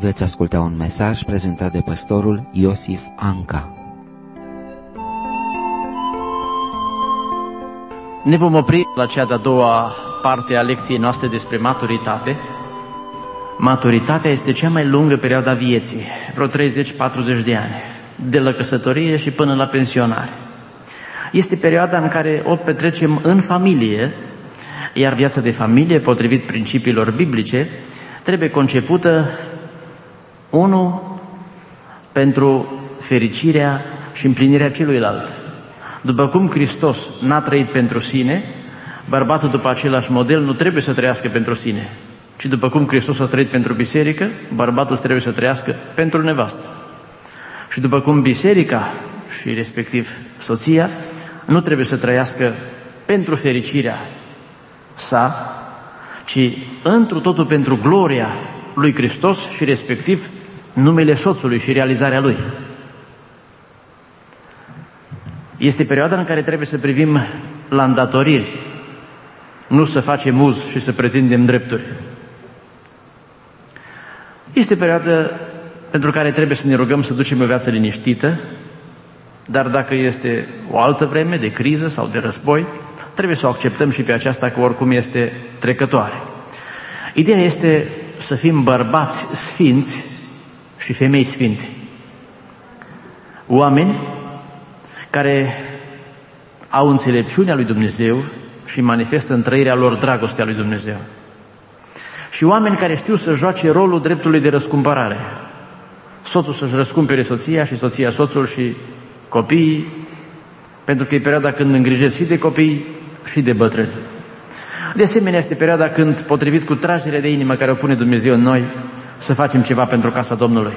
veți asculta un mesaj prezentat de pastorul Iosif Anca. Ne vom opri la cea de-a doua parte a lecției noastre despre maturitate. Maturitatea este cea mai lungă perioadă a vieții, vreo 30-40 de ani, de la căsătorie și până la pensionare. Este perioada în care o petrecem în familie, iar viața de familie, potrivit principiilor biblice, trebuie concepută, unul, pentru fericirea și împlinirea celuilalt. După cum Hristos n-a trăit pentru sine, bărbatul după același model nu trebuie să trăiască pentru sine, ci după cum Hristos a trăit pentru biserică, bărbatul trebuie să trăiască pentru nevastă. Și după cum biserica și respectiv soția nu trebuie să trăiască pentru fericirea sa, ci întru totul pentru gloria lui Hristos și respectiv numele soțului și realizarea lui. Este perioada în care trebuie să privim la îndatoriri, nu să facem uz și să pretindem drepturi. Este perioada pentru care trebuie să ne rugăm să ducem o viață liniștită, dar dacă este o altă vreme de criză sau de război, trebuie să o acceptăm și pe aceasta, că oricum este trecătoare. Ideea este să fim bărbați sfinți și femei sfinte. Oameni care au înțelepciunea lui Dumnezeu și manifestă în trăirea lor dragostea lui Dumnezeu. Și oameni care știu să joace rolul dreptului de răscumpărare. Soțul să-și răscumpere soția și soția soțul și copiii, pentru că e perioada când îngrijesc și de copii și de bătrâni. De asemenea, este perioada când, potrivit cu tragerea de inimă care o pune Dumnezeu în noi, să facem ceva pentru casa Domnului.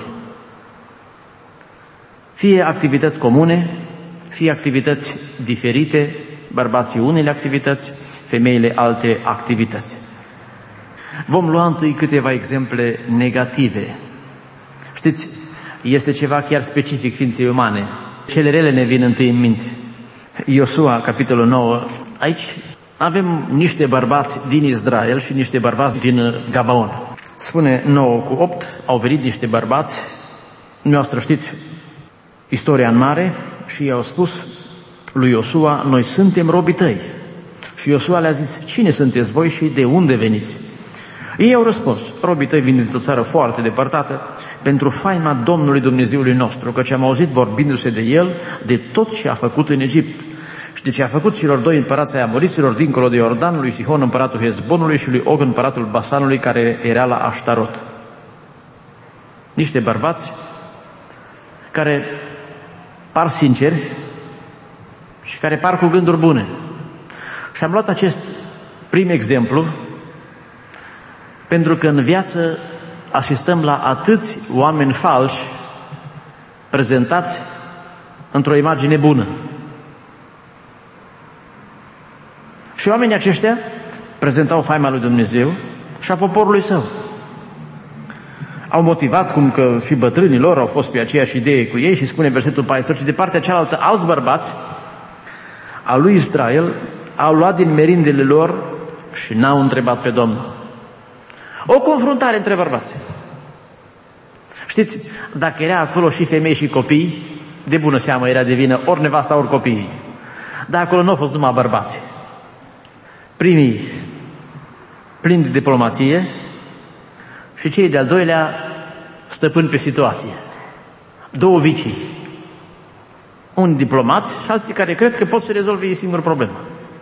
Fie activități comune, fie activități diferite, bărbații unele activități, femeile alte activități. Vom lua întâi câteva exemple negative. Știți, este ceva chiar specific ființei umane. Cele rele ne vin întâi în minte. Iosua, capitolul 9, aici avem niște bărbați din Israel și niște bărbați din Gabaon. Spune 9:8, au venit niște bărbați, noastră știți istoria în mare, și i-au spus lui Iosua: noi suntem robii tăi. Și Iosua le-a zis: cine sunteți voi și de unde veniți? Ei au răspuns: robii tăi vin dintr-o țară foarte depărtată, pentru faima Domnului Dumnezeului nostru, căci am auzit vorbindu-se de El, de tot ce a făcut în Egipt și de ce a făcut celor doi împărați ai amoriților dincolo de Iordan, lui Sihon împăratul Hezbonului și lui Og împăratul Basanului, care era la Aștarot. Niște bărbați care par sinceri și care par cu gânduri bune. Și am luat acest prim exemplu pentru că în viață asistăm la atâți oameni falși prezentați într-o imagine bună. Și oamenii aceștia prezentau faima lui Dumnezeu și a poporului său. Au motivat cum că și bătrânii lor au fost pe aceeași idee cu ei și spune versetul 14: de partea cealaltă alți bărbați al lui Israel au luat din merindele lor și n-au întrebat pe Domnul. O confruntare între bărbați. Știți, dacă era acolo și femei și copii, de bună seamă era de vină ori nevasta, ori copiii. Dar acolo nu au fost numai bărbați. Primii plini de diplomație și cei de-al doilea stăpâni pe situație. Două vicii. Unii diplomați și alții care cred că pot să rezolve ei singur problema.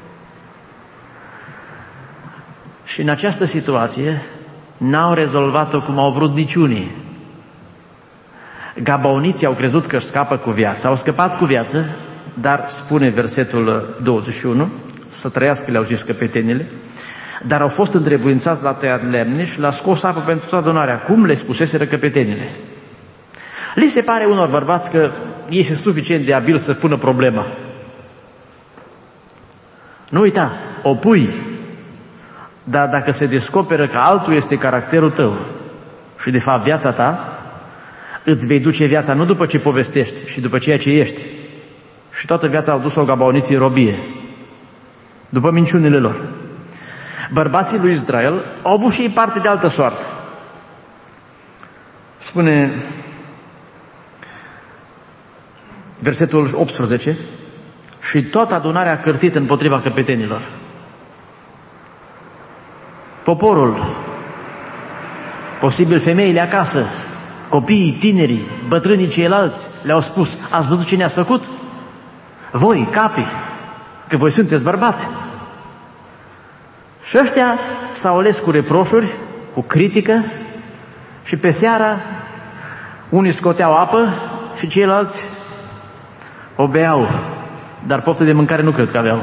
Și în această situație n-au rezolvat-o cum au vrut niciunii. Gabaoniții au crezut că scapă cu viața, au scăpat cu viață, dar, spune versetul 21, să trăiască, le-au zis căpetenile, dar au fost întrebuințați la tăiat lemne și la scos apă pentru toată adunarea, cum le spuseseră căpetenile. Li se pare unor bărbați că ei sunt suficient de abili să pună problema. Nu uita, o pui, dar dacă se descoperă că altul este caracterul tău și de fapt viața ta, îți vei duce viața nu după ce povestești, și după ceea ce ești. Și toată viața au dus-o gabaoniții în robie, după minciunile lor. Bărbații lui Israel au avut și ei parte de altă soartă. Spune versetul 18: și toată adunarea a cârtit împotriva căpetenilor. Poporul, posibil femeile acasă, copiii, tinerii, bătrânii ceilalți, le-au spus: ați văzut ce ne-ați făcut? Voi, capii, că voi sunteți bărbați. Și ăștia s-au ales cu reproșuri, cu critică, și pe seara unii scoteau apă și ceilalți o beau, dar poftă de mâncare nu cred că aveau.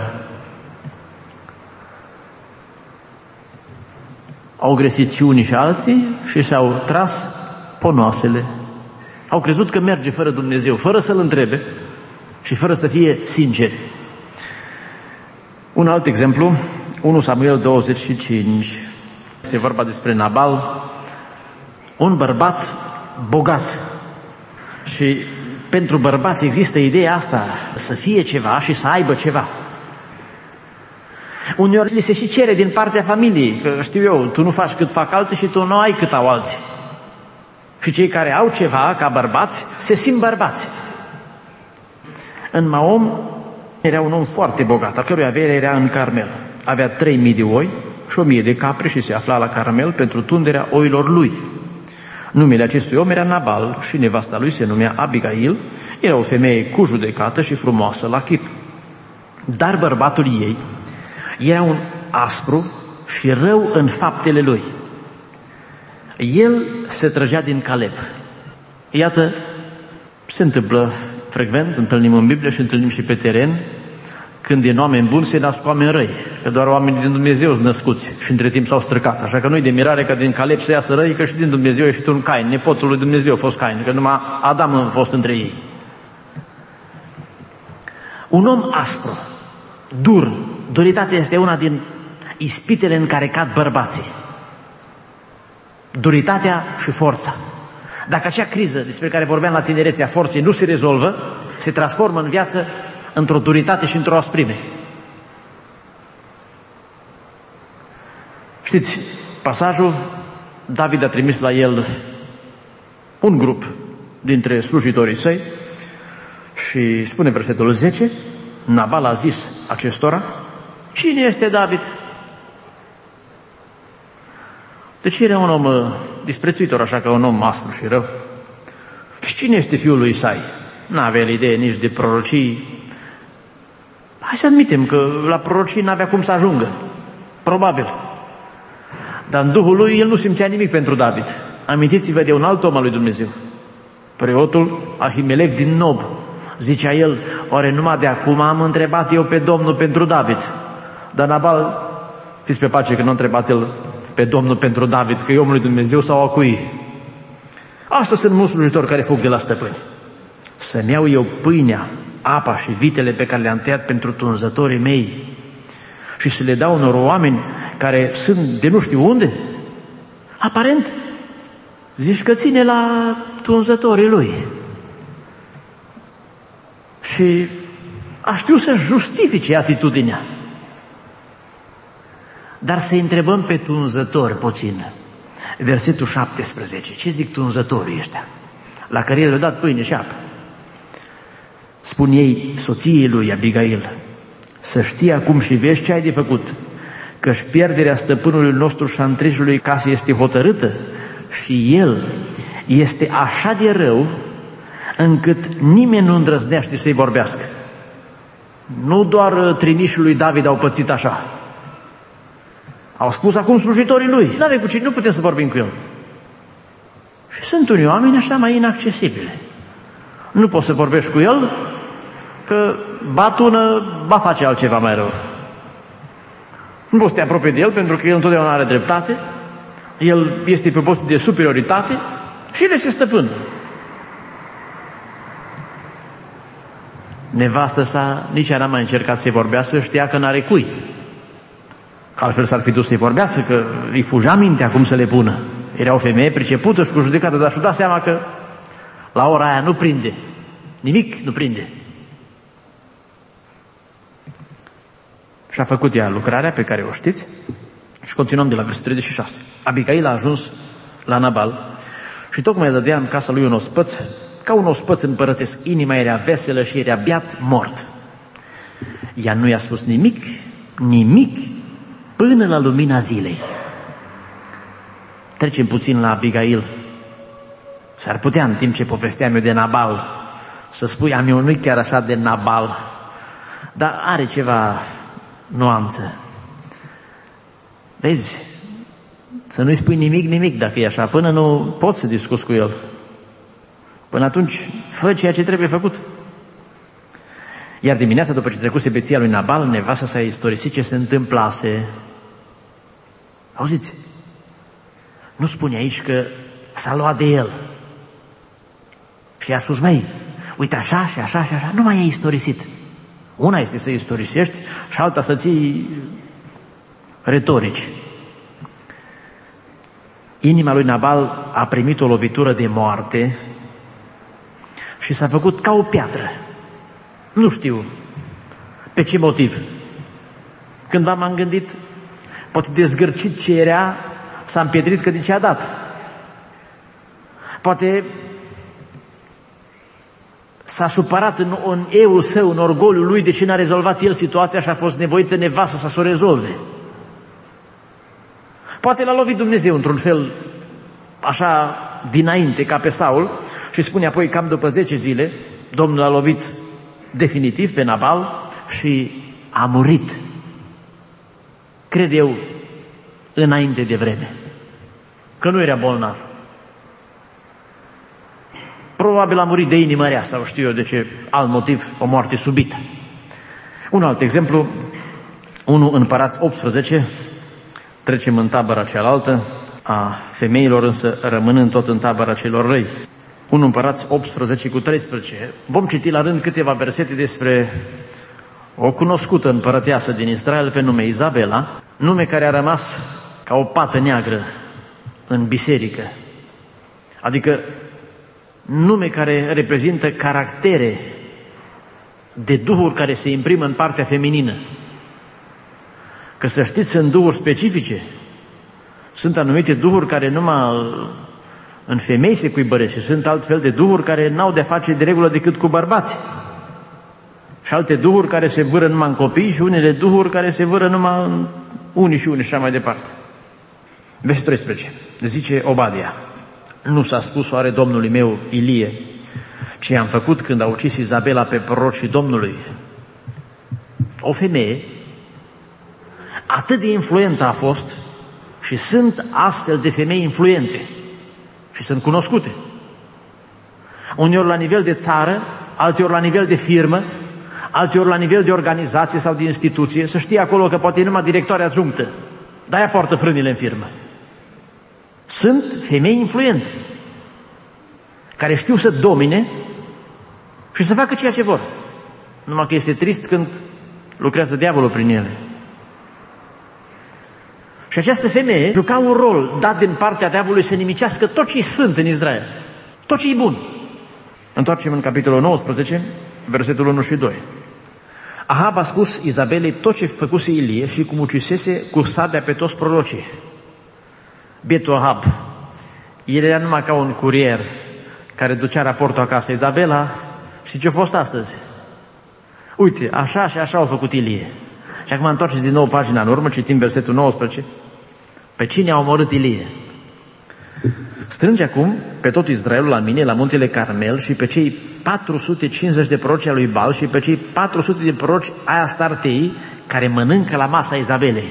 Au greșit și unii și alții și și-au tras ponoasele. Au crezut că merge fără Dumnezeu, fără să-L întrebe și fără să fie sinceri. Un alt exemplu, 1 Samuel 25. Este vorba despre Nabal, un bărbat bogat. Și pentru bărbați există ideea asta, să fie ceva și să aibă ceva. Uneori li se și cere din partea familiei, că știu eu, tu nu faci cât fac alții și tu nu ai cât au alții. Și cei care au ceva ca bărbați se simt bărbați. În Maom era un om foarte bogat, a cărui avere era în Carmel. Avea 3000 de oi și 1000 de capre și se afla la Carmel pentru tunderea oilor lui. Numele acestui om era Nabal și nevasta lui se numea Abigail. Era o femeie cu judecată și frumoasă la chip. Dar bărbatul ei era un aspru și rău în faptele lui. El se trăgea din Caleb. Iată, se întâmplă frecvent, întâlnim în Biblie și întâlnim și pe teren, când din oameni buni se nasc oameni răi, că doar oamenii din Dumnezeu sunt născuți și între timp s-au străcat. Așa că nu-i de mirare că din Caleb să iasă răi, că și din Dumnezeu a ieșit un Cain, nepotul lui Dumnezeu a fost Cain, că numai Adam a fost între ei. Un om aspru, dur. Duritatea este una din ispitele în care cad bărbații. Duritatea și forța. Dacă acea criză despre care vorbeam la tinerețea forței nu se rezolvă, se transformă în viață într-o duritate și într-o asprime. Știți, pasajul, David a trimis la el un grup dintre slujitorii săi și spune versetul 10, Nabal a zis acestora: cine este David? Deci era un om disprețuitor, așa că un om aspru și rău. Și cine este fiul lui Isai? N-avea idee nici de prorocii. Hai să admitem că la prorocii n-avea cum să ajungă. Probabil. Dar în Duhul lui el nu simțea nimic pentru David. Amintiți-vă de un alt om al lui Dumnezeu. Preotul Ahimelec din Nob. Zicea el: oare numai de acum am întrebat eu pe Domnul pentru David? Dar Nabal, fiți pe pace că nu a întrebat el pe Domnul pentru David, că e omul lui Dumnezeu sau a cui. Asta sunt mulți slujitori care fug de la stăpâni. Să-mi iau eu pâinea, apa și vitele pe care le-am tăiat pentru tunzătorii mei și să le dau unor oameni care sunt de nu știu unde? Aparent, zici că ține la tunzătorii lui. Și a știu să justifice atitudinea. Dar să întrebăm pe tunzători puțin. Versetul 17. Ce zic tunzătorii ăștia? La care el le-a dat pâine și apă. Spun ei soției lui Abigail: să știi acum și vezi ce ai de făcut, că-și pierderea stăpânului nostru și a întregului casă este hotărâtă și el este așa de rău încât nimeni nu îndrăznește să-i vorbească. Nu doar trinișii lui David au pățit așa. Au spus acum slujitorii lui: n-avem cu cine, nu putem să vorbim cu el. Și sunt unii oameni așa mai inaccesibili. Nu poți să vorbești cu el, că ba tună, ba face altceva mai rău. Nu poți să te apropii de el, pentru că el întotdeauna are dreptate, el este pe post de superioritate și el este stăpân. Nevastă sa nici ea n-a mai încercat să-i vorbească, știa că n-are cui. Că altfel s-ar fi dus să-i vorbească, că îi fuja mintea cum să le pună. Era o femeie pricepută și cu judecată, dar și-o dat seama că la ora aia nu prinde. Nimic nu prinde. Și a făcut ea lucrarea pe care o știți și continuăm de la versetul 36. Abigail a ajuns la Nabal Și tocmai dădea în casa lui un ospăț, ca un ospăț împărătesc. Inima era veselă și era beat mort. Ea nu i-a spus nimic, până la lumina zilei. Trecem puțin la Abigail. S-ar putea, în timp ce povesteam eu de Nabal, să spui, am eu nu-i chiar așa de Nabal, dar are ceva nuanță. Vezi, să nu-i spui nimic dacă e așa, până nu poți să discuți cu el. Până atunci, fă ceea ce trebuie făcut. Iar dimineața, după ce trecuse beția lui Nabal, nevasta s-a istorisit ce se întâmplase. Auziți? Nu spune aici că s-a luat de el. Și i-a spus, măi, uite așa și așa și așa, nu mai e istorisit. Una este să istorisești și alta să ții retorici. Inima lui Nabal a primit o lovitură de moarte și s-a făcut ca o piatră. Nu știu pe ce motiv. Cândva m-am gândit, poate dezgârcit ce era, s-a împietrit că de ce a dat. Poate s-a supărat în eul său, în orgoliul lui, de ce n-a rezolvat el situația și a fost nevoită nevastă să o rezolve. Poate l-a lovit Dumnezeu într-un fel așa dinainte, ca pe Saul, și spune apoi cam după 10 zile, Domnul l-a lovit definitiv pe Nabal și a murit, cred eu, înainte de vreme, că nu era bolnav. Probabil a murit de inimă rea sau știu eu de ce alt motiv, o moarte subită. Un alt exemplu, 1 Împărați 18, trecem în tabăra cealaltă, a femeilor însă rămânând tot în tabăra celor răi. 1 Împărați 18 cu 13. Vom citi la rând câteva versete despre o cunoscută împărăteasă din Israel pe nume Izabela, nume care a rămas ca o pată neagră în biserică. Adică nume care reprezintă caractere de duhuri care se imprimă în partea feminină. Că să știți, sunt duhuri specifice. Sunt anumite duhuri care numai în femei se cuibăresc și sunt altfel de duhuri care n-au de face de regulă decât cu bărbați. Și alte duhuri care se vâră numai în copii și unele duhuri care se vâră numai în unii și așa mai departe. Versetul 13. Zice Obadia: nu s-a spus oare Domnului meu Ilie ce am făcut când a ucis Izabela pe prorocii Domnului? O femeie atât de influentă a fost și sunt astfel de femei influente și sunt cunoscute. Uneori la nivel de țară, alteori la nivel de firmă, alteori la nivel de organizație sau de instituție, să știe acolo că poate numai directoarea adjunctă, dar ea poartă frânile în firmă. Sunt femei influente care știu să domine și să facă ceea ce vor. Numai că este trist când lucrează diavolul prin ele. Și această femeie juca un rol dat din partea diavolului să nimicească tot ce e sfânt în Israel, tot ce e bun. Întoarcem în capitolul 19, versetul 1 și 2. Ahab a spus Izabelei tot ce făcuse Ilie și cum ucisese cu sabia pe toți prorocii. Bietul Ahab, el era numai ca un curier care ducea raportul acasă. Izabela, știi ce a fost astăzi? Uite, așa și așa au făcut Ilie. Și acum întoarceți din nou pagina în urmă, citim versetul 19. Pe cine a omorât Ilie? Strânge acum pe tot Israelul la mine, la muntele Carmel, și pe cei 450 de proroci ai lui Baal și pe cei 400 de proroci ai Astartei, care mănâncă la masa Izabelei.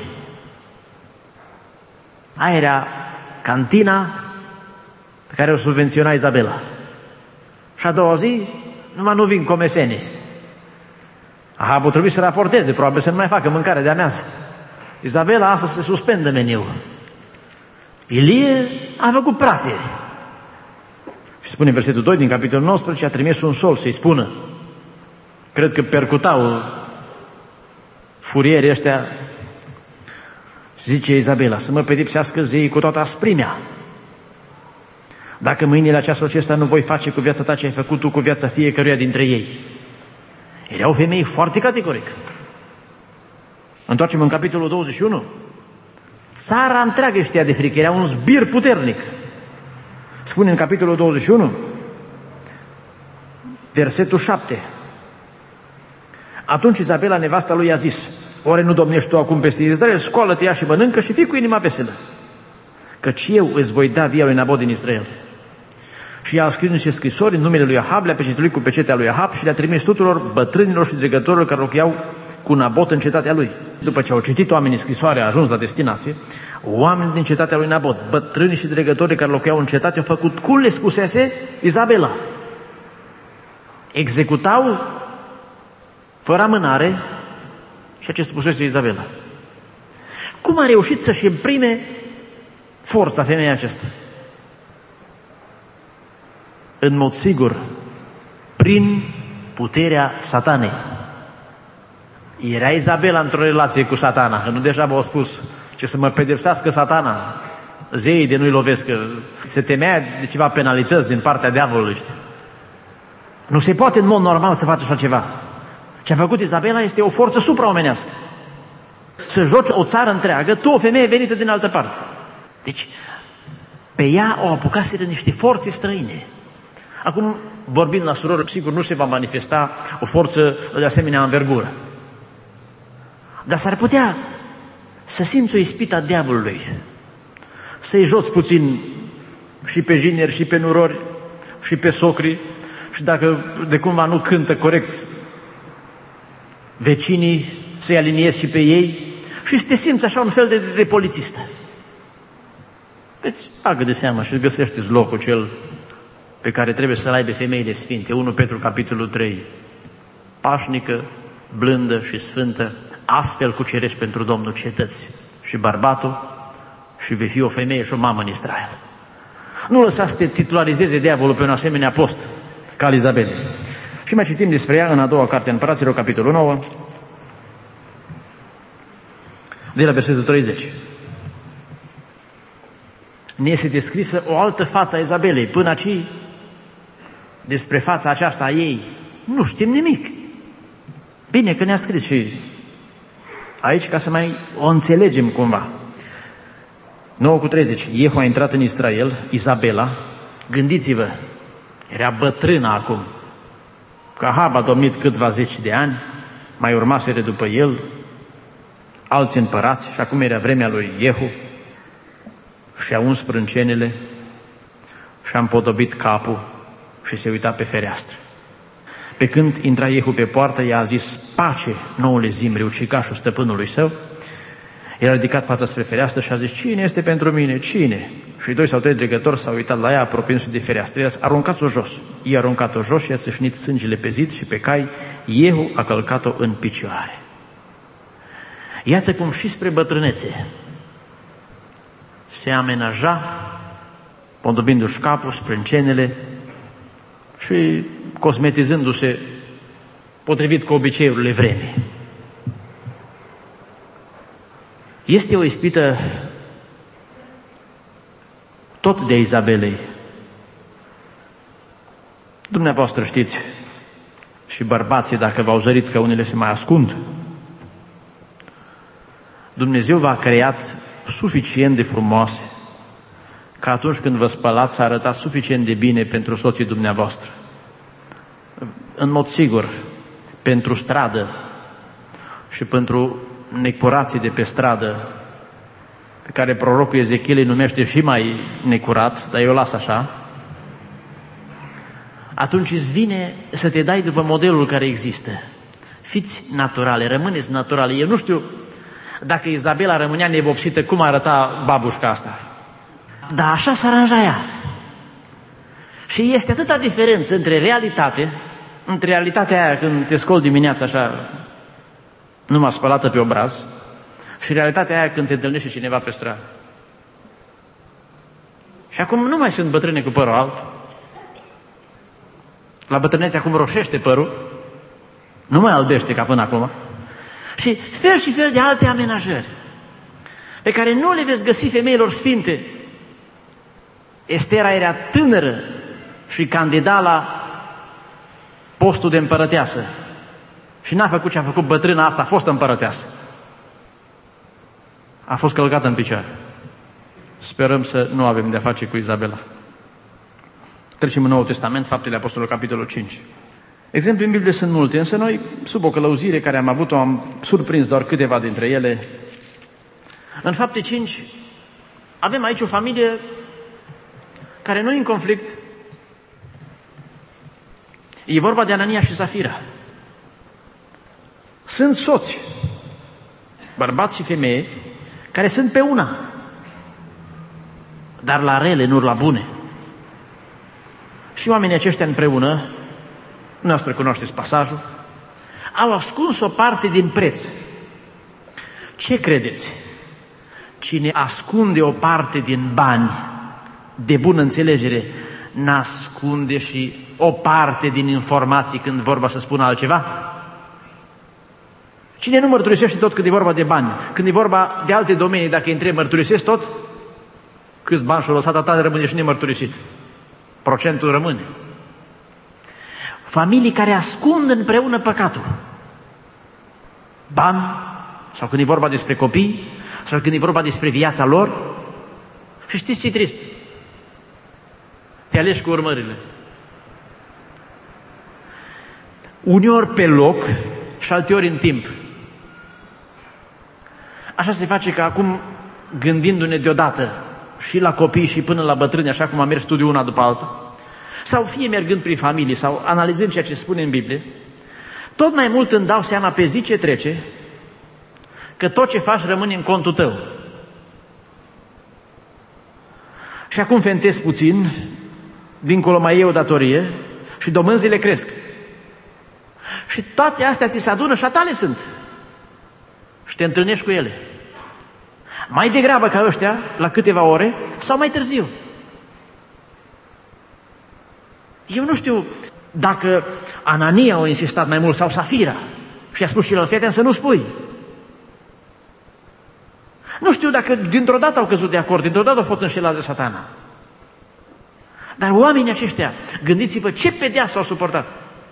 Aia era cantina pe care o subvenționa Izabela. Și a doua zi, numai nu vin comesene. Ahab o trebuie să raporteze, probabil să nu mai facă mâncare de amiază. Izabela asta se suspendă meniul. Ilie a făcut praferi. Și spune versetul 2 din capitolul 19, a trimis un sol să-i spună. Cred că percutau furierii ăștia. Zice Izabela, să mă pedepsească zeii cu toată asprimea. Dacă mâinile ceasul acesta nu voi face cu viața ta ce ai făcut tu cu viața fiecăruia dintre ei. Erau femei foarte categoric. Întoarcem în capitolul 21. Țara întreagă știa de frică, era un zbir puternic. Spune în capitolul 21, versetul 7. Atunci Izabela, nevasta lui, a zis: oare nu domnești tu acum peste Israel? Scoală-te, ia și mănâncă și fii cu inima veselă, căci eu îți voi da via lui Nabot din Israel. Și ea a scris niște scrisori în numele lui Ahab, le-a pecetuit cu pecetea lui Ahab și le-a trimis tuturor bătrânilor și dregătorilor care locuiau cu Nabot în cetatea lui. După ce au citit oamenii scrisoarea, a ajuns la destinație, oamenii din cetatea lui Nabot, bătrânii și dregătorii care locuiau în cetate, au făcut cum le spusese Izabela. Executau fără amânare ceea ce spusese Izabela. Cum a reușit să-și imprime forța femeia aceasta? În mod sigur, prin puterea Satanei. Era Izabela într-o relație cu Satana, că nu deja v-au spus ce să mă pedepsească Satana, zeii de nu-i lovesc, că se temea de ceva penalități din partea diavolului. Nu se poate în mod normal să faci așa ceva. Ce a făcut Izabela este o forță supraomenească. Să joci o țară întreagă, tu o femeie venită din altă parte. Deci, pe ea o apucaseră niște forțe străine. Acum, vorbind la surori, sigur nu se va manifesta o forță de asemenea învergură. Dar s-ar putea să simți o ispită a diavolului, să-i joci puțin și pe jineri, și pe nurori, și pe socri, și dacă de cumva nu cântă corect vecinii, să-i aliniezi și pe ei și să te simți așa un fel de polițistă. Îți bagă de seama și găsești locul cel pe care trebuie să-l aibă femeile sfinte. 1 Petru capitolul 3. Pașnică, blândă și sfântă, astfel cucerești pentru Domnul cetăți și bărbatul și vei fi o femeie și o mamă în Israel. Nu lăsa să te titularizeze diavolul pe un asemenea post ca Izabele. Și mai citim despre ea în a doua carte a Împăraților, capitolul 9, de la versetul 30. Ne este descrisă o altă față a Izabelei. Până aici, despre fața aceasta a ei, nu știm nimic. Bine că ne-a scris și aici ca să mai o înțelegem cumva. 9:30. Iehu a intrat în Israel, Izabela, gândiți-vă, era bătrână acum, că Ahab a domnit câțiva zeci de ani, mai urmaseră după el alți împărați și acum era vremea lui Iehu și-a uns sprâncenele și-a împodobit capul și se uita pe fereastră. Pe când intra Iehu pe poartă, i-a zis: pace, noule Zimri, ucigașul stăpânului său. El a ridicat fața spre fereastră și a zis: cine este pentru mine? Cine? Și 2 sau 3 dregători s-au uitat la ea, apropiindu-se de fereastră. I-a zis: aruncați-o jos. I-a aruncat-o jos și a țâșnit sângele pe zid și pe cai. Iehu a călcat-o în picioare. Iată cum și spre bătrânețe se amenaja, pondobindu-și capul, sprâncenele și cosmetizându-se potrivit cu obiceiurile vremii. Este o ispită tot de Izabelei. Dumneavoastră știți, și bărbații, dacă v-au zărit că unele se mai ascund, Dumnezeu v-a creat suficient de frumoase ca atunci când vă spălați să arătați suficient de bine pentru soții dumneavoastră. În mod sigur, pentru stradă și pentru necurații de pe stradă, pe care prorocul Ezechiel îi numește și mai necurat, dar eu las așa, atunci îți vine să te dai după modelul care există. Fiți naturale, rămâneți naturale. Eu nu știu dacă Izabela rămânea nevopsită, cum arăta babușca asta. Dar așa s-a aranjat ea. Și este atâta diferență între realitatea aia când te scoli dimineața așa, numai spălată pe obraz, și realitatea aia când te întâlnești cineva pe stradă. Și acum nu mai sunt bătrâne cu părul alb. La bătrânețe acum roșește părul, nu mai albește ca până acum. Și fel și fel de alte amenajări pe care nu le veți găsi femeilor sfinte. Estera era tânără și candida la postul de împărăteasă și n-a făcut ce a făcut bătrâna asta, a fost împărăteasă. A fost călcată în picioare. Sperăm să nu avem de-a face cu Izabela. Trecem în Noul Testament, Faptele Apostolilor, capitolul 5. Exemple în Biblie sunt multe, însă noi, sub o călăuzire care am avut-o, am surprins doar câteva dintre ele. În Fapte 5 avem aici o familie care nu e în conflict. E vorba de Anania și Safira. Sunt soți, bărbați și femei, care sunt pe una, dar la rele, nu la bune. Și oamenii aceștia împreună, noastră cunoașteți pasajul, au ascuns o parte din preț. Ce credeți? Cine ascunde o parte din bani de bună înțelegere, n-ascunde și o parte din informații când vorba să spună altceva? Cine nu mărturisește tot când e vorba de bani, când e vorba de alte domenii, dacă îi întrebi, mărturisesc tot? Câți bani și-o lăsat, atât rămâne și nemărturisit. Procentul rămâne. Familii care ascund împreună păcatul. Bani, sau când e vorba despre copii, sau când e vorba despre viața lor. Și știți ce-i trist? Te alegi cu urmările. Uneori pe loc și alteori în timp. Așa se face că acum, gândindu-ne deodată și la copii și până la bătrâni, așa cum am mers studiul una după alta, sau fie mergând prin familie, sau analizând ceea ce spune în Biblie, tot mai mult îmi dau seama pe zi ce trece că tot ce faci rămâne în contul tău. Și acum fentezi puțin, dincolo mai e o datorie și domânzile cresc. Și toate astea ți se adună și a tale sunt. Și te întâlnești cu ele. Mai degrabă ca ăștia, la câteva ore, sau mai târziu. Eu nu știu dacă Anania a insistat mai mult sau Safira și a spus celălalt, fii să nu spui. Nu știu dacă dintr-o dată au căzut de acord, dintr-o dată au fost înșelați de Satana. Dar oamenii aceștia, gândiți-vă ce pedeapsă au suportat.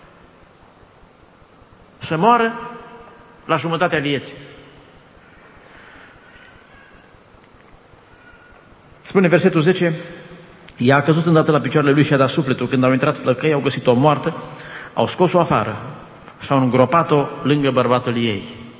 Să moară la jumătatea vieții. Spune versetul 10, ea a căzut îndată la picioarele lui și a dat sufletul. Când au intrat flăcăi, au găsit-o moartă, au scos-o afară și au îngropat-o lângă bărbatul ei.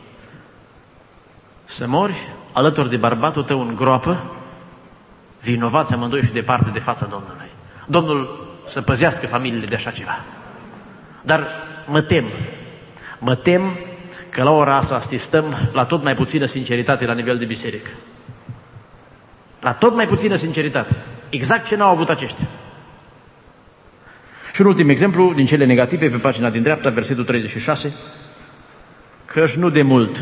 Să mori alături de bărbatul tău în groapă, vinovați amândoi și departe de fața Domnului. Domnul să păzească familiile de așa ceva. Dar mă tem că la ora asta asistăm la tot mai puțină sinceritate la nivel de biserică. La tot mai puțină sinceritate. Exact ce n-au avut aceștia. Și un ultim exemplu din cele negative, pe pagina din dreapta, versetul 36, căci nu de mult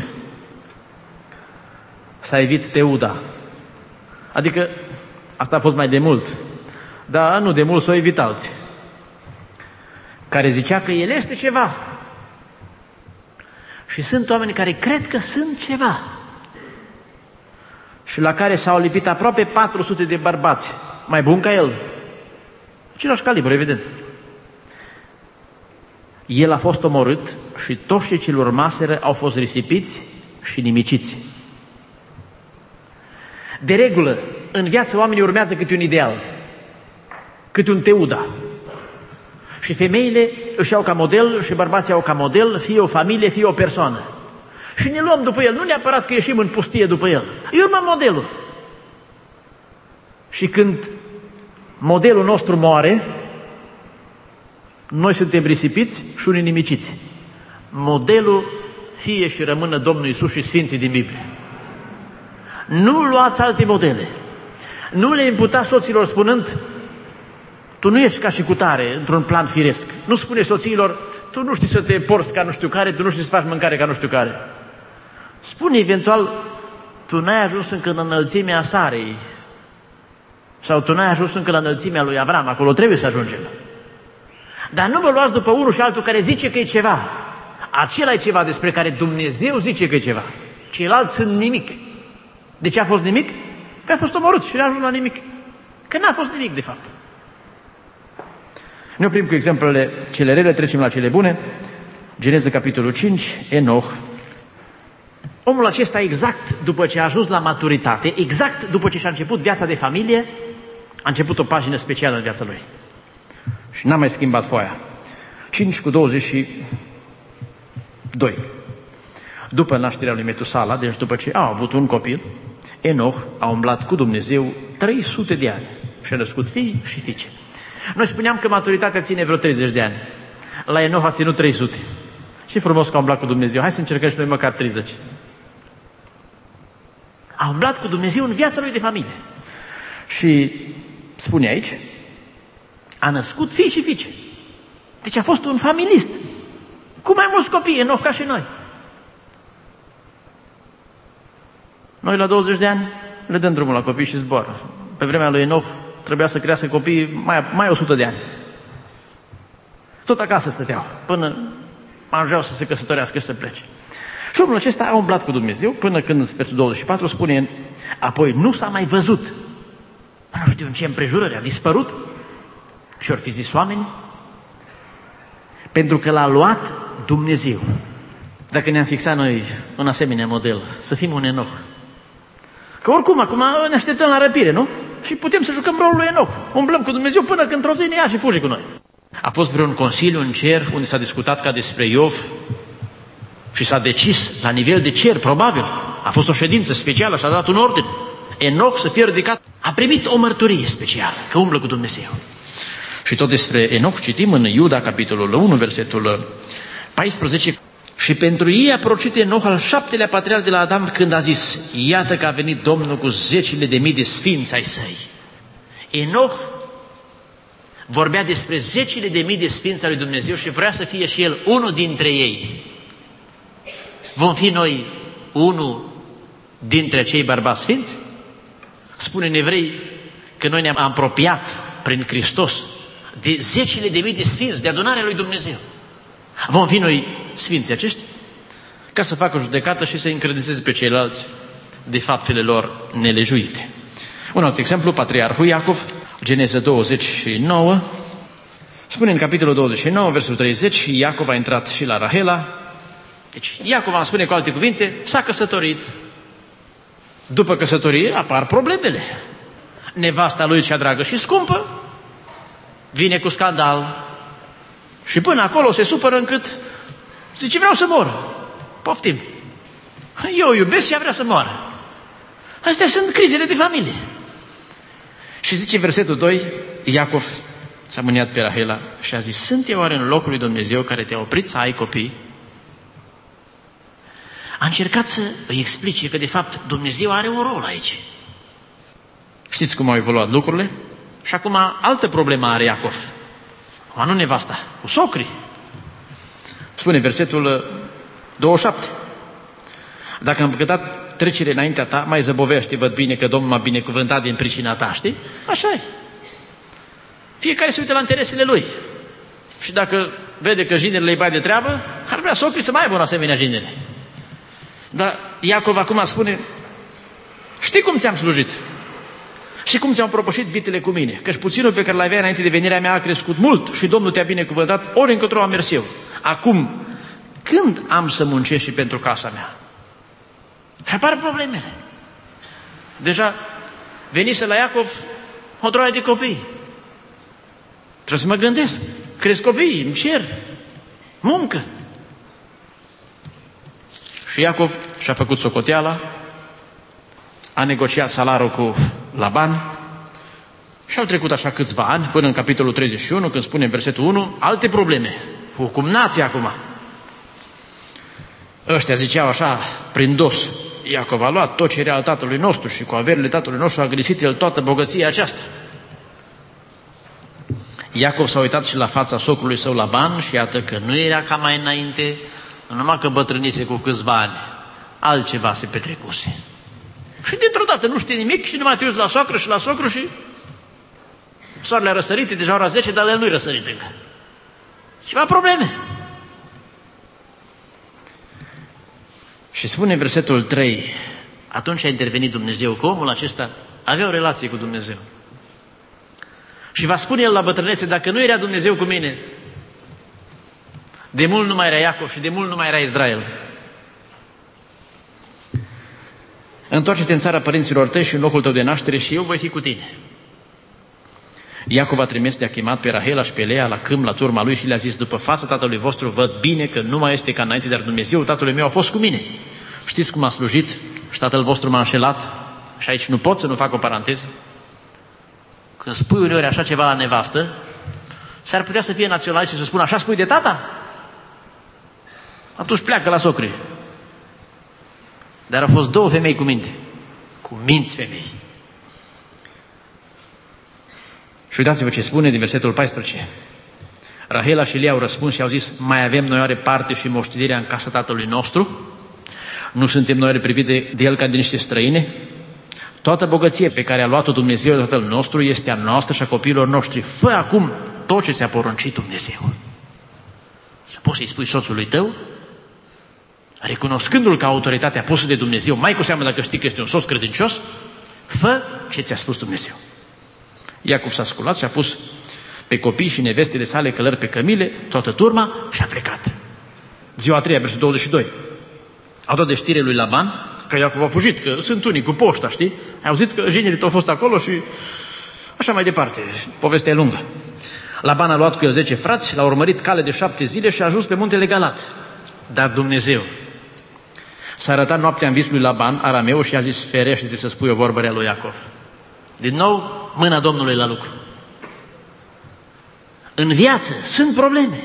s-a evit Teuda. Adică, asta a fost mai de mult, dar nu de mult s-o evit alții, care zicea că el este ceva. Și sunt oameni care cred că sunt ceva. Și la care s-au lipit aproape 400 de bărbați, mai buni ca el. Același calibru, evident. El a fost omorât și toți cei ce-l urmaseră au fost risipiți și nimiciți. De regulă, în viață oamenii urmează câte un ideal, câte un Teuda. Și femeile își iau ca model și bărbații au ca model fie o familie, fie o persoană. Și ne luăm după el, nu neapărat că ieșim în pustie după el. Îi urmăm modelul. Și când modelul nostru moare, noi suntem risipiți și unii nimiciți. Modelul fie și rămână Domnul Iisus și Sfinții din Biblie. Nu luați alte modele. Nu le imputați soților spunând, tu nu ești ca și cutare într-un plan firesc. Nu spune soțiilor, tu nu știi să te porți ca nu știu care, tu nu știi să faci mâncare ca nu știu care. Spune eventual, tu n-ai ajuns încă în înălțimea Sarei. Sau tu n-ai ajuns încă la înălțimea lui Avram, acolo trebuie să ajungem. Dar nu vă luați după unul și altul care zice că e ceva. Acela e ceva despre care Dumnezeu zice că e ceva. Ceilalți sunt nimic. De ce a fost nimic? Că a fost omorât și a ajuns la nimic. Că n-a fost nimic, de fapt. Ne oprim cu exemplele cele rele, trecem la cele bune. Geneza, capitolul 5, Enoch. Omul acesta, exact după ce a ajuns la maturitate, exact după ce și-a început viața de familie, a început o pagină specială în viața lui. Și n-am mai schimbat foaia. 5:22. După nașterea lui Metusala, deci după ce a avut un copil, Enoch a umblat cu Dumnezeu 300 de ani și a născut fii și fiice. Noi spuneam că maturitatea ține vreo 30 de ani. La Enoch a ținut 300. Ce frumos că a umblat cu Dumnezeu. Hai să încercăm și noi măcar 30. A umblat cu Dumnezeu în viața lui de familie. Și spune aici, a născut fii și fiice. Deci a fost un familist. Cu mai mulți copii, Enoch ca și noi. Noi la 20 de ani le dăm drumul la copii și zboară. Pe vremea lui Enoch trebuia să crească copii mai 100 de ani. Tot acasă stăteau, până ajungeau să se căsătorească și să plece. Și omul acesta a umblat cu Dumnezeu, până când în versetul 24 spune, apoi nu s-a mai văzut. Nu știu în ce împrejurări, a dispărut. Și or fi zis oameni, pentru că l-a luat Dumnezeu. Dacă ne-am fixat noi un asemenea model, să fim un Enoch. Că oricum, acum ne așteptăm la răpire, nu? Și putem să jucăm rolul lui Enoch. Umblăm cu Dumnezeu până când într-o zi ne ia și fuge cu noi. A fost vreun consiliu în cer unde s-a discutat ca despre Iov și s-a decis la nivel de cer, probabil. A fost o ședință specială, s-a dat un ordin. Enoch să fie ridicat. A primit o mărturie specială, că umblă cu Dumnezeu. Și tot despre Enoch citim în Iuda, capitolul 1, versetul 14. Și pentru ei a prorocit Enoch al 7-lea patriarh de la Adam când a zis, iată că a venit Domnul cu 10.000 de sfinți ai săi. Enoch vorbea despre 10.000 de sfinți al lui Dumnezeu și vrea să fie și el unul dintre ei. Vom fi noi unul dintre cei bărbați sfinți? Spune în Evrei că noi ne-am apropiat prin Hristos de 10.000 de sfinți, de adunarea lui Dumnezeu. Vom fi noi sfinții aceștia? Ca să facă judecată și să încredințeze pe ceilalți de faptele lor nelejuite. Un alt exemplu, patriarhul Iacov, Geneza 29, spune în capitolul 29, versul 30, Iacov a intrat și la Rahela. Deci Iacov, am spune cu alte cuvinte, s-a căsătorit. După căsătorie apar problemele. Nevasta lui cea dragă și scumpă vine cu scandal. Și până acolo se supără încât zice, vreau să mor. Poftim. Eu iubesc și ea vrea să moară. Astea sunt crizele de familie. Și zice versetul 2, Iacov s-a mâniat pe Rahela și a zis, sunt eu oare în locul lui Dumnezeu care te-a oprit să ai copii? A încercat să îi explice că de fapt Dumnezeu are un rol aici. Știți cum au evoluat lucrurile? Și acum altă problemă are Iacov. Acum nu nevasta, cu socrii. Spune versetul 27. Dacă am păcătat trecere înaintea ta, mai zăbovește, văd bine că Domnul m-a binecuvântat din pricina ta, știi? Așa e. Fiecare se uită la interesele lui. Și dacă vede că jinerele îi bai de treabă, ar vrea socrii să mai aibă o asemenea jinere. Dar Iacov acum spune, știi cum ți-am slujit? Și cum ți-am propășit vitele cu mine? Căci puținul pe care l-ai înainte de venirea mea a crescut mult și Domnul te-a binecuvântat, ori încotro am mers eu. Acum, când am să muncesc și pentru casa mea? Și apar problemele. Deja venise la Iacov o droaie de copii. Trebuie să mă gândesc. Cresc copiii, îmi cer muncă. Și Iacov și-a făcut socoteala, a negociat salariul cu Laban și au trecut așa câțiva ani, până în capitolul 31, când spune în versetul 1, alte probleme, cum nația acum. Ăștia ziceau așa, prin dos, Iacov a luat tot ce era al tatălui nostru și cu averile tatălui nostru a găsit el toată bogăția aceasta. Iacov s-a uitat și la fața socrului său Laban și iată că nu era ca mai înainte, numai că bătrânise cu câțiva ani, altceva se petrecuse. Și dintr-o dată nu știe nimic și numai te uiți la soacră și la socru și soarele a răsărit, e deja ora 10, dar el nu-i răsărit încă. Ceva probleme. Și spune versetul 3, atunci a intervenit Dumnezeu, că omul acesta avea o relație cu Dumnezeu. Și va spune el la bătrânețe, dacă nu era Dumnezeu cu mine, de mult nu mai era Iacov și de mult nu mai era Israel. Întoarce-te în țara părinților tăi și în locul tău de naștere și eu voi fi cu tine. Iacov a trimis, le-a chemat pe Rahela și pe Lea la câmp, la turma lui și le-a zis: după fața tatălui vostru văd bine că nu mai este ca înainte, dar Dumnezeu tatălui meu a fost cu mine. Știți cum a slujit și tatăl vostru m-a înșelat? Și aici nu pot să nu fac o paranteză. Când spui uneori așa ceva la nevastă, s-ar putea să fie naționalist și să spună: așa spui de tata? Atunci pleacă la socri. Dar au fost două femei cu minte. Cu minți femei. Și uitați-vă ce spune din versetul 14. Rahela și Lea au răspuns și au zis: mai avem noi oare parte și moștenirea în casa tatălui nostru? Nu suntem noi oare privite de el ca de niște străine? Toată bogăție pe care a luat-o Dumnezeu de tatăl nostru este a noastră și a copiilor noștri. Fă acum tot ce ți-a poruncit Dumnezeu. Să poți să-i spui soțului tău, recunoscându-l ca autoritatea pusă de Dumnezeu, mai cu seamă dacă știi că este un soț credincios, fă ce ți-a spus Dumnezeu. Iacov s-a sculat și a pus pe copii și nevestele sale călări pe cămile, toată turma, și a plecat. Ziua a treia, versetul 22. Au dat de știre lui Laban că Iacov a fugit, că sunt unii cu poșta, știi? Ai auzit că jinerii au fost acolo și așa mai departe. Povestea e lungă. Laban a luat cu el 10 frați, l-a urmărit cale de 7 zile și a ajuns pe muntele Galat. Dar Dumnezeu s-a arătat noaptea în vis lui Laban, arameu, și a zis: ferește-te să spui o vorbă rea lui Iacov. Din nou, mâna Domnului la lucru. În viață sunt probleme.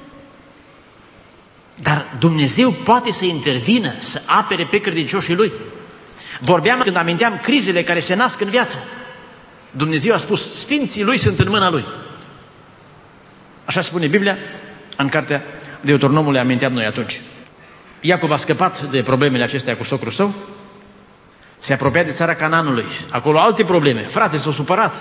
Dar Dumnezeu poate să intervină, să apere pe credincioșii Lui. Vorbeam când aminteam crizele care se nasc în viață. Dumnezeu a spus: sfinții Lui sunt în mâna Lui. Așa spune Biblia în cartea Deuteronomului, aminteam noi atunci. Iacov a scăpat de problemele acestea cu socrul său, se apropia de țara Canaanului. Acolo alte probleme. Frate, s-au supărat.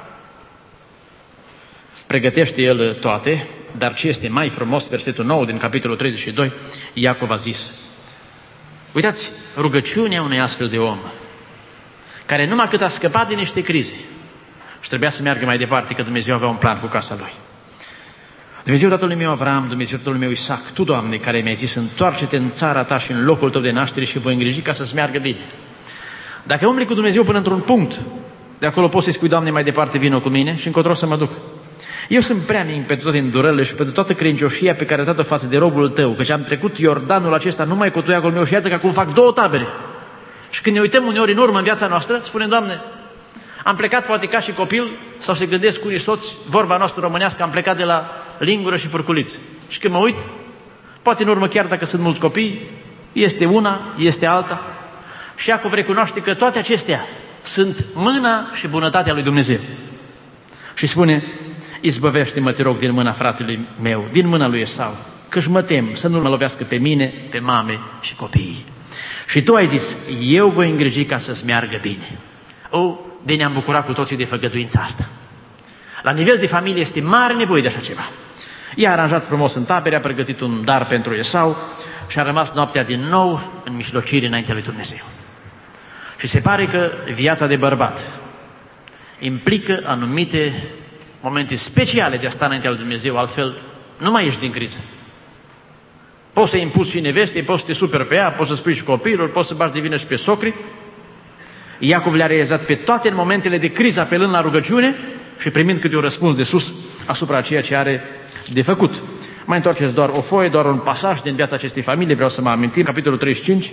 Pregătește el toate, dar ce este mai frumos, versetul 9 din capitolul 32, Iacov a zis: uitați, rugăciunea unui astfel de om, care numai cât a scăpat din niște crize și trebuia să meargă mai departe, că Dumnezeu avea un plan cu casa lui. Dumnezeu tatălui meu Avram, Dumnezeu tatălui meu Isaac, Tu, Doamne, care mi-ai zis: întoarce-te în țara Ta și în locul Tău de naștere și voi îngriji ca să-ți meargă bine. Dacă umbli cu Dumnezeu până într-un punct, de acolo poți să-i spui: Doamne, mai departe vină cu mine și încotro să mă duc. Eu sunt prea mic pentru toate îndurările și pentru toată credincioșia pe care a dat-o față de robul Tău, căci am trecut Iordanul acesta numai cu toiagul meu și iată că acum fac 2 tabere. Și când ne uităm uneori în urmă în viața noastră, spunem: Doamne, am plecat poate ca și copil, sau se gândesc unii soți, vorba noastră românească, am plecat de la lingură și furculiță. Și când mă uit, poate în urmă, chiar dacă sunt mulți copii, este una, este alta. Și Iacov recunoaște că toate acestea sunt mâna și bunătatea lui Dumnezeu. Și spune: izbăvește-mă, te rog, din mâna fratelui meu, din mâna lui Esau, că-și mă tem să nu mă lovească pe mine, pe mame și copiii. Și Tu ai zis: eu voi îngriji ca să-ți meargă bine. De ne-am bucurat cu toții de făgăduința asta. La nivel de familie este mare nevoie de așa ceva. I-a aranjat frumos în tabere, a pregătit un dar pentru Esau și a rămas noaptea din nou în mijlocire înaintea lui Dumnezeu. Și se pare că viața de bărbat implică anumite momente speciale de a sta înaintea lui Dumnezeu, altfel nu mai ieși din criză. Poți să impuzi și neveste, poți să te superi pe ea, poți să spui și copiilor, poți să bași de vină și pe socri. Iacov le-a realizat pe toate în momentele de criză, apelând la rugăciune și primind câte un răspuns de sus asupra ceea ce are de făcut. Mai întoarceți doar o foaie, doar un pasaj din viața acestei familii, vreau să mă amintim, capitolul 35.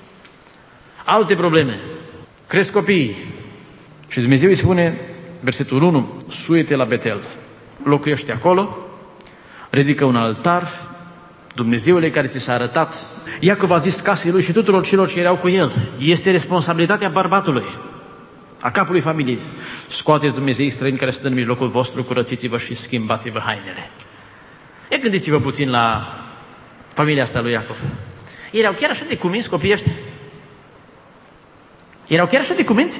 Alte probleme. Cresc copiii și Dumnezeu îi spune, versetul 1, suie-te la Betel, locuiește acolo, ridică un altar, Dumnezeule care ți s-a arătat. Iacov a zis casei lui și tuturor celor ce erau cu el: este responsabilitatea bărbatului, a capului familiei. Scoateți Dumnezeii străini care sunt în mijlocul vostru, curățiți-vă și schimbați-vă hainele. Ia gândiți-vă puțin la familia asta lui Iacov. Erau chiar așa de cuminți copiii ăștia? Erau chiar așa de cuminți?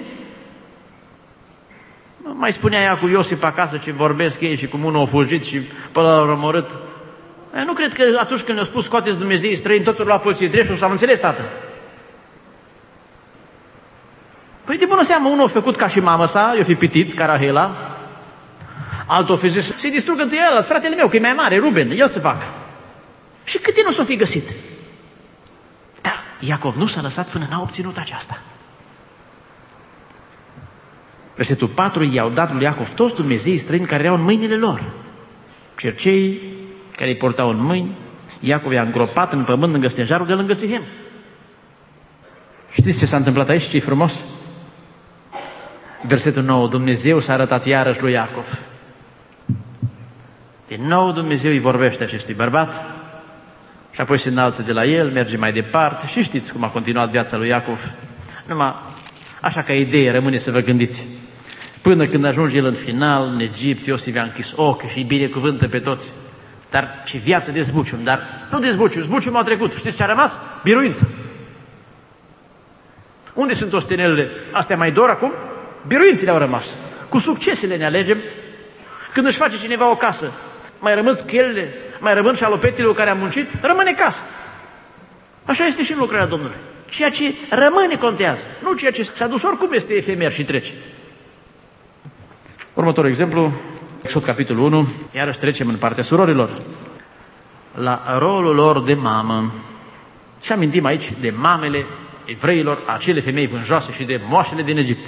Mai spunea ea cu Iosif acasă ce vorbesc ei și cum unul a fugit și pe ăla l-a rămorât. Eu nu cred că atunci când ne-au spus scoateți Dumnezeii străini, toți au luat poziție drept și s-au înțeles, tată. Păi de bună seamă, unul a făcut ca și mama sa, i-a fi pitit, ca Rahela, altul a fi zis, se distrugă întâi ăla, fratele meu, că e mai mare, Ruben, el să facă. Și câte nu s-o fi găsit? Da, Iacov nu s-a lăsat până n-a obținut aceasta. Versetul 4, i-au dat lui Iacov toți Dumnezeii străini care erau în mâinile lor. Cerceii care îi portau în mâini, Iacov i-a îngropat în pământ lângă stejarul de lângă Sihem. Știți ce s-a întâmplat aici? Ce-i frumos? Versetul 9, Dumnezeu s-a arătat iarăși lui Iacov. Din nou Dumnezeu îi vorbește acestui bărbat și apoi se înalță de la el, merge mai departe și știți cum a continuat viața lui Iacov. Numai așa ca idee rămâne să vă gândiți. Până când ajunge el în final, în Egipt, Iosif a închis ochii și îi binecuvântă pe toți. Dar ce viață de zbucium, dar nu de zbucium, zbucium a trecut. Știți ce a rămas? Biruință. Unde sunt ostenelele? Astea mai dor acum? Biruințele au rămas. Cu succesele ne alegem. Când își face cineva o casă, mai rămân schelele, mai rămân șalopetele cu care am muncit, rămâne casă. Așa este și în lucrarea Domnului. Ceea ce rămâne contează, nu ceea ce s-a dus oricum este efemer și trece. Următorul exemplu, Exod capitolul 1, iarăși trecem în partea surorilor, la rolul lor de mamă. Și amintim aici de mamele evreilor, acele femei vânjoase și de moașele din Egipt.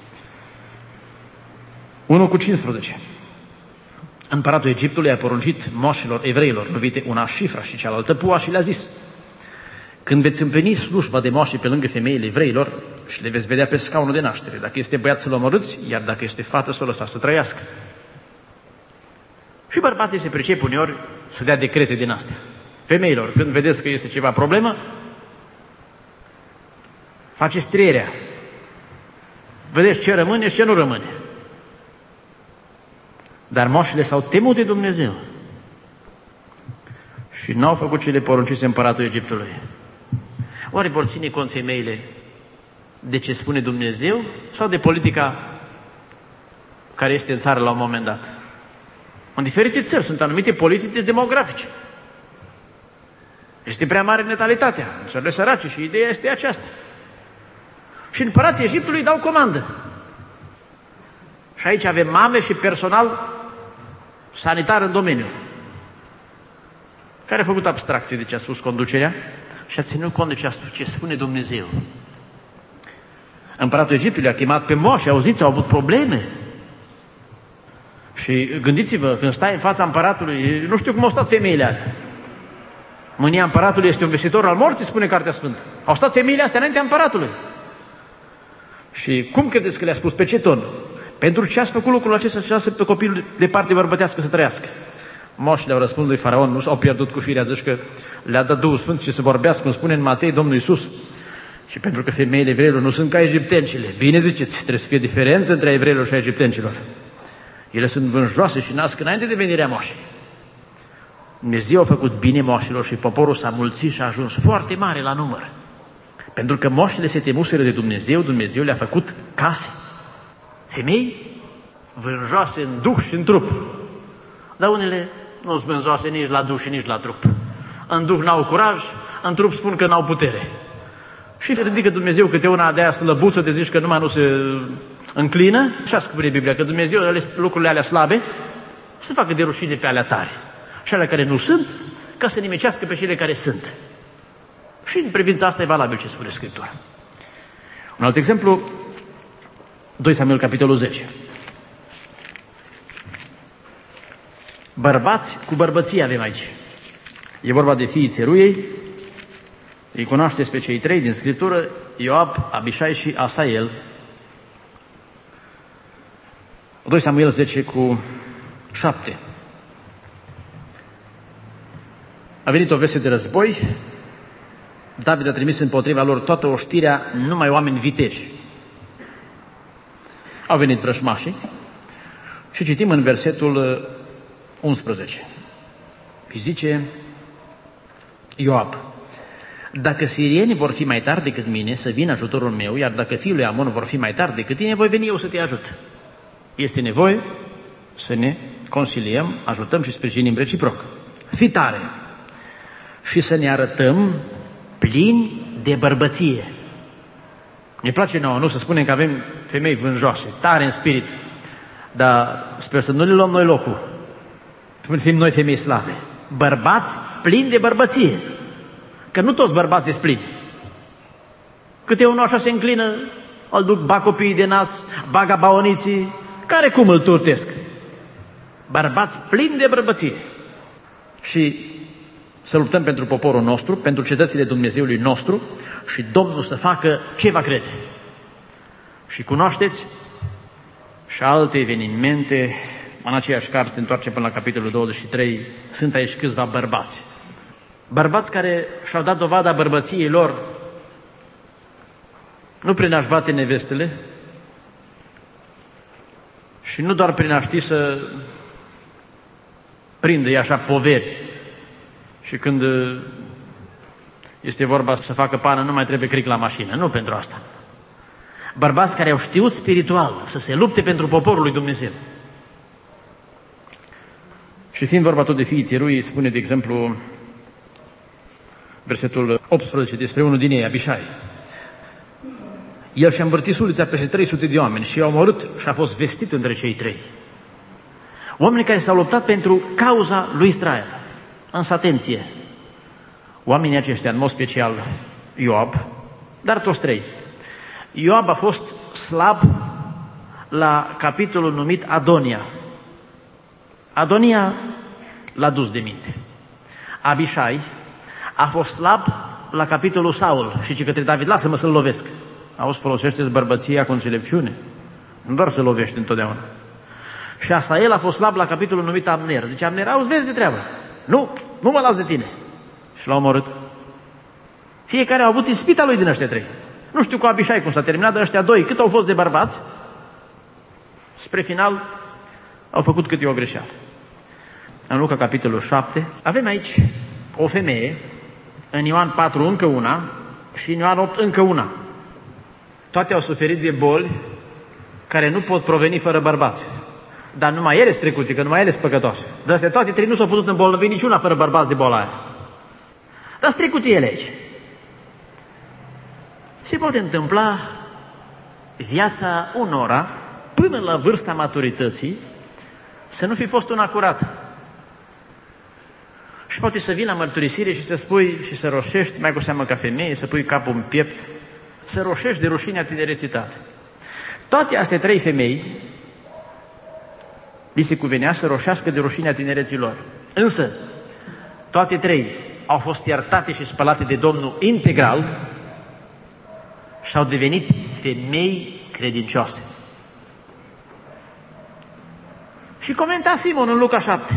1:15. Împăratul Egiptului a poruncit moașilor evreilor, numite una Șifra și cealaltă Pua, și le-a zis: când veți împlini slujba de moaște pe lângă femeile evreilor și le veți vedea pe scaunul de naștere, dacă este băiat să-l omorâți, iar dacă este fată să o lăsați să trăiască. Și bărbații se pricep uneori să dea decrete din astea. Femeilor, când vedeți că este ceva problemă, faceți trierea. Vedeți ce rămâne și ce nu rămâne. Dar moșile s-au temut de Dumnezeu și n-au făcut ce le poruncise împăratul Egiptului. Oare vor ține cont femeile de ce spune Dumnezeu sau de politica care este în țară la un moment dat? În diferite țări sunt anumite politici demografice. Este prea mare natalitatea în țările sărace și ideea este aceasta. Și împărații Egiptului dau comandă. Și aici avem mame și personal sanitar în domeniu, care a făcut abstracție de ce a spus conducerea și a ținut cont de ce spune Dumnezeu. Împăratul Egiptului a chemat pe moași, auziți, au avut probleme. Și gândiți-vă, când stai în fața împăratului, nu știu cum au stat femeile alea. Mânia împăratului este un vestitor al morții, spune Cartea Sfântă. Au stat femeile astea înaintea împăratului. Și cum credeți că le-a spus pe ceton? Pentru ce ați făcut lucrul acesta și lasă pe copilul de parte bărbătească să trăiască? Moșile au răspuns lui Faraon, nu s-au pierdut cu firea, zici că le-a dat Duhul Sfânt și să vorbească, cum spune în Matei Domnul Iisus. Și pentru că femeile evreilor nu sunt ca egiptencile, bine ziceți, trebuie să fie diferență între evreilor și egiptencilor. Ele sunt vânjoase și nasc înainte de venirea moșii. Dumnezeu a făcut bine moșilor și poporul s-a mulțit și a ajuns foarte mare la număr. Pentru că moșile se temuseră de Dumnezeu, Dumnezeu le-a făcut case. Femei vânjoase în duh și în trup. Dar unele nu sunt vânjoase nici la duh și nici la trup. În duh n-au curaj, în trup spun că n-au putere. Și ridică Dumnezeu câte una de aia slăbuță, de zici că numai nu se înclină. Așa spune Biblia, că Dumnezeu lucrurile alea slabe să facă de rușine pe alea tari. Și alea care nu sunt, ca să nimicească pe cele care sunt. Și în privința asta e valabil ce spune Scriptura. Un alt exemplu, 2 Samuel, capitolul 10. Bărbați cu bărbăție avem aici. E vorba de fiii Țeruiei. Îi cunoașteți pe cei trei din Scriptură, Ioab, Abișai și Asael. 2 Samuel 10:7. A venit o veste de război, David a trimis împotriva lor toată oștirea, numai oameni viteji. Au venit vrășmașii și citim în versetul 11. Îi zice Ioab: dacă sirienii vor fi mai tari decât mine, să vină ajutorul meu, iar dacă fiul lui Amon vor fi mai tari decât tine, voi veni eu să te ajut. Este nevoie să ne consiliem, ajutăm și sprijinim reciproc. Fii tare și să ne arătăm plini de bărbăție. Ne place nouă, nu să spunem că avem femei vânjoase, tare în spirit, dar sper să nu le luăm noi locul. Să fim noi femei slabe. Bărbați plini de bărbăție. Că nu toți bărbații sunt plini. Câte unul așa se înclină îl duc ba copiii de nas, ba gabaoniții, care cum îl turtesc. Bărbați plini de bărbăție. Și să luptăm pentru poporul nostru, pentru cetățile Dumnezeului nostru și Domnul să facă ce va crede. Și cunoașteți și alte evenimente, în aceeași carte, se întoarce până la capitolul 23, sunt aici câțiva bărbați. Bărbați care și-au dat dovada bărbăției lor, nu prin a-și bate nevestele și nu doar prin a ști să prindă-i așa poveri și când este vorba să facă pană nu mai trebuie cric la mașină, nu pentru asta. Bărbați care au știut spiritual să se lupte pentru poporul lui Dumnezeu. Și fiind vorba tot de fiii țărui, spune de exemplu versetul 18 despre unul din ei, Abișai. El și-a învârtit sulița peste 300 de oameni și i-a omorât și a fost vestit între cei 3. Oamenii care s-au luptat pentru cauza lui Israel. Însă atenție, oamenii aceștia, în mod special Ioab, dar toți 3. Ioab a fost slab la capitolul numit Adonia. Adonia l-a dus de minte. Abișai a fost slab la capitolul Saul și zice către David, lasă-mă să-l lovesc. Auzi, folosește-ți bărbăția cu înțelepciune, nu doar să lovești întotdeauna. Și Asael a fost slab la capitolul numit Abner. Zice Abner, auzi, vezi de treabă. Nu mă las de tine. Și l-a omorât. Fiecare a avut ispita lui din ăștia 3. Nu știu cu Abișai cum s-a terminat, dar ăștia 2, cât au fost de bărbați, spre final au făcut câte o greșeală. În Luca, capitolul 7, avem aici o femeie, în Ioan 4 încă una și în Ioan 8 încă una. Toate au suferit de boli care nu pot proveni fără bărbați. Dar numai ele sunt trecute, că numai ele sunt păcătoase. Dar astea toate 3 nu s-au putut îmbolnăvi niciuna fără bărbați de boala aia. Dar sunt trecute ele aici. Se poate întâmpla viața unora până la vârsta maturității să nu fi fost una curată. Și poate să vii la mărturisire și să spui și să roșești, mai cu seamă ca femeie, să pui capul în piept, să roșești de rușinea tinereții tale. Toate astea 3 femei li se cuvenea să roșească de rușinea tinereții lor. Însă, toate 3 au fost iertate și spălate de Domnul integral și au devenit femei credincioase. Și comenta Simon în Luca 7.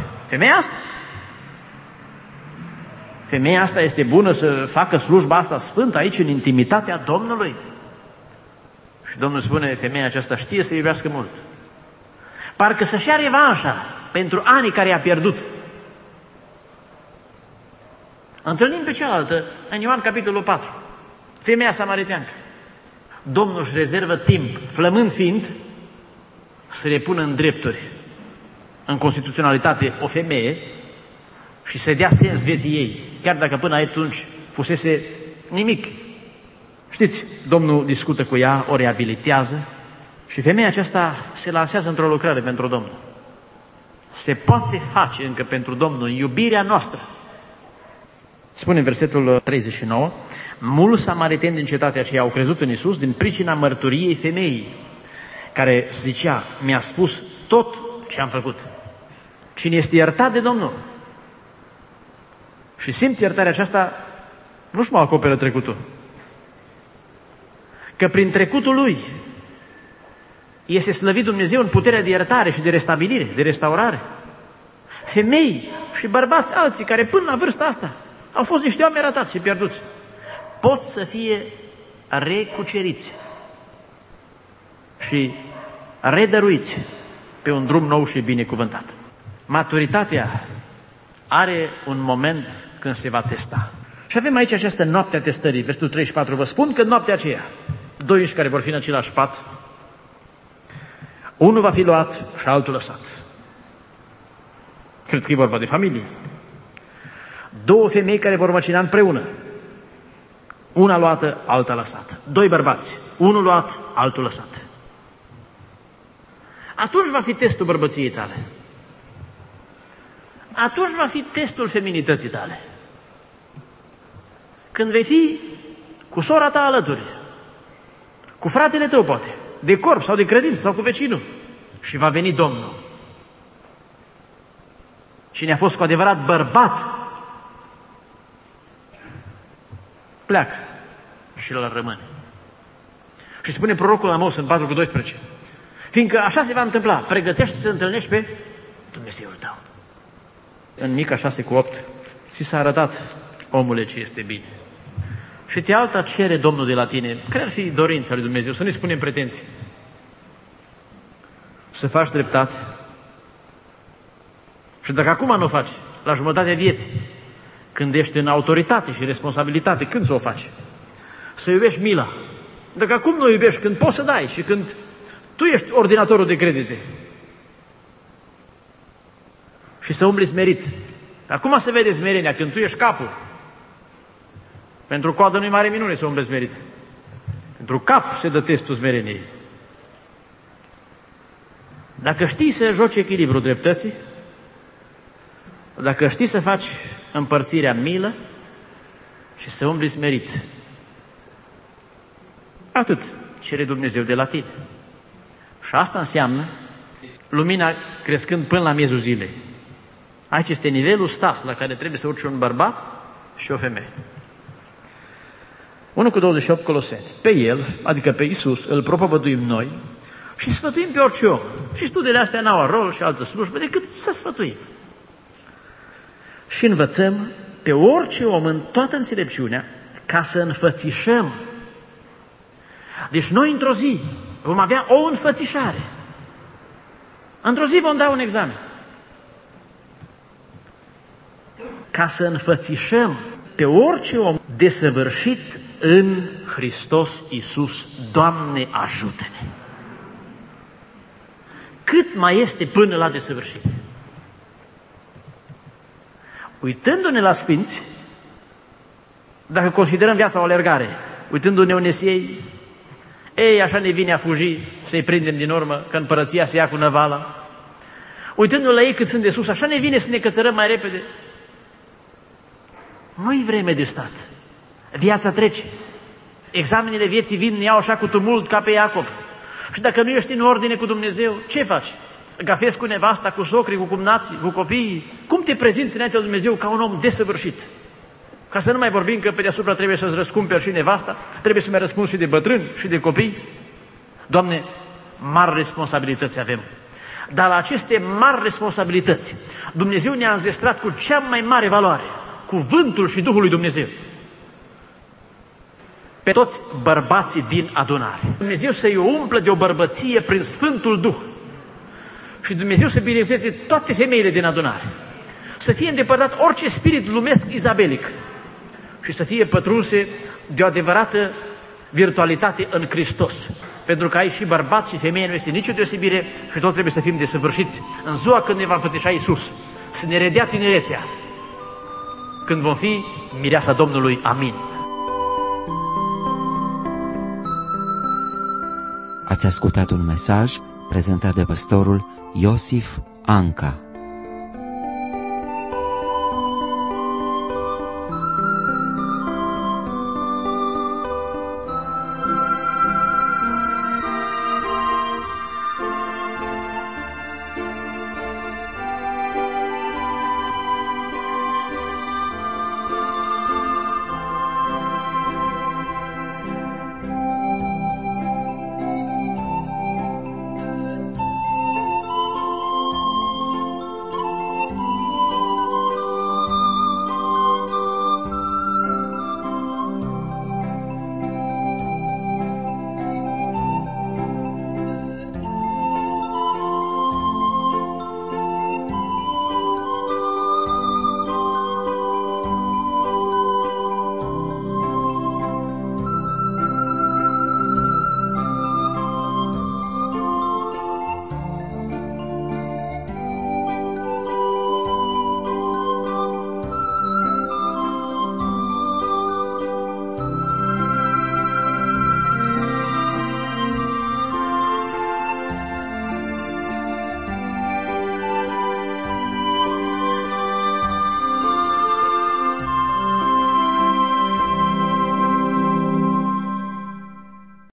Femeia asta este bună să facă slujba asta sfântă aici în intimitatea Domnului? Și Domnul spune, femeia aceasta știe să iubească mult. Parcă să-și ia revanșa pentru anii care i-a pierdut. Întâlnim pe cealaltă în Ioan capitolul 4. Femeia samariteancă. Domnul își rezervă timp, flămând fiind, să le pună în drepturi, în constituționalitate, o femeie și să dea sens vieții ei, chiar dacă până atunci fusese nimic. Știți, Domnul discută cu ea, o reabilitează și femeia aceasta se lansează într-o lucrare pentru Domnul. Se poate face încă pentru Domnul iubirea noastră. Spune în versetul 39, mulți samariteni din cetatea aceea au crezut în Iisus din pricina mărturiei femeii, care zicea, mi-a spus tot ce am făcut. Cine este iertat de Domnul și simt iertarea aceasta, nu-și mă acoperă trecutul. Că prin trecutul lui este slăvit Dumnezeu în puterea de iertare și de restabilire, de restaurare. Femei și bărbați alții care până la vârsta asta au fost niște oameni ratați și pierduți, pot să fie recuceriți și redăruiți pe un drum nou și binecuvântat. Maturitatea are un moment când se va testa. Și avem aici această noapte a testării, versetul 34. Vă spun că noaptea aceea, 2 înși care vor fi în același pat, unul va fi luat și altul lăsat. Cred că e vorba de familie. 2 femei care vor măcina împreună. Una luată, alta lăsată. 2 bărbați. Unul luat, altul lăsat. Atunci va fi testul bărbăției tale. Atunci va fi testul feminității tale. Când vei fi cu sora ta alături, cu fratele tău poate, de corp sau de credință sau cu vecinul. Și va veni Domnul. Cine a fost cu adevărat bărbat, pleacă și el rămâne. Și spune prorocul Amos în 4:12, fiindcă așa se va întâmpla, pregătește să se întâlnești pe Dumnezeul tău. În Mica 6:8, ți s-a arătat, omule, ce este bine. Și te alta cere Domnul de la tine, care ar fi dorința lui Dumnezeu, să nu-i spunem pretenții. Să faci dreptate. Și dacă acum nu o faci, la jumătatea vieții, când ești în autoritate și responsabilitate, când să o faci? Să iubești mila. Dacă acum nu iubești, când poți să dai și când tu ești ordinatorul de credite. Și să umbli smerit. Acum se vede smerenia, când tu ești capul. Pentru coadă nu-i mare minune să umbli smerit. Pentru cap se dă testul smereniei. Dacă știi să joci echilibrul dreptății, dacă știi să faci împărțirea milă și să umbli smerit, atât cere Dumnezeu de la tine. Și asta înseamnă lumina crescând până la miezul zilei. Aici este nivelul stas la care trebuie să urce un bărbat și o femeie. 1:28 Coloseni. Pe El, adică pe Iisus, îl propovăduim noi și sfătuim pe orice om. Și studiile astea n-au rol și altă slujbă decât să sfătuim. Și învățăm pe orice om în toată înțelepciunea ca să înfățișăm. Deci noi într-o zi vom avea o înfățișare. Într-o zi vom da un examen. Ca să înfățișăm pe orice om desăvârșit în Hristos Iisus. Doamne, ajută-ne! Cât mai este până la desăvârșire? Uitându-ne la sfinți, dacă considerăm viața o alergare, uitându-ne unde ei, așa ne vine a fugi să-i prindem din urmă, că împărăția se ia cu năvala. Uitându-ne la ei cât sunt de sus, așa ne vine să ne cățărăm mai repede. Nu-i vreme de stat. Viața trece. Examenele vieții vin, ne iau așa cu tumult ca pe Iacov. Și dacă nu ești în ordine cu Dumnezeu, ce faci? Gafezi cu nevasta, cu socrii, cu cumnații, cu copiii? Cum te prezinți înainte de Dumnezeu ca un om desăvârșit? Ca să nu mai vorbim că pe deasupra trebuie să-ți răscumperi și nevasta, trebuie să mai răspunzi și de bătrâni și de copii. Doamne, mari responsabilități avem. Dar la aceste mari responsabilități, Dumnezeu ne-a înzestrat cu cea mai mare valoare, cuvântul și Duhul lui Dumnezeu. Pe toți bărbații din adunare. Dumnezeu să-i umplă de o bărbăție prin Sfântul Duh. Și Dumnezeu să binecuvânteze toate femeile din adunare. Să fie îndepărtat orice spirit lumesc izabelic. Și să fie pătrunse de o adevărată virtualitate în Hristos. Pentru că aici și bărbați și femei nu este nicio deosebire și toți trebuie să fim desăvârșiți în ziua când ne va înfățișa Iisus. Să ne redea tinerețea. Când vom fi mireasa Domnului. Amin. Ați ascultat un mesaj prezentat de pastorul Iosif Anca.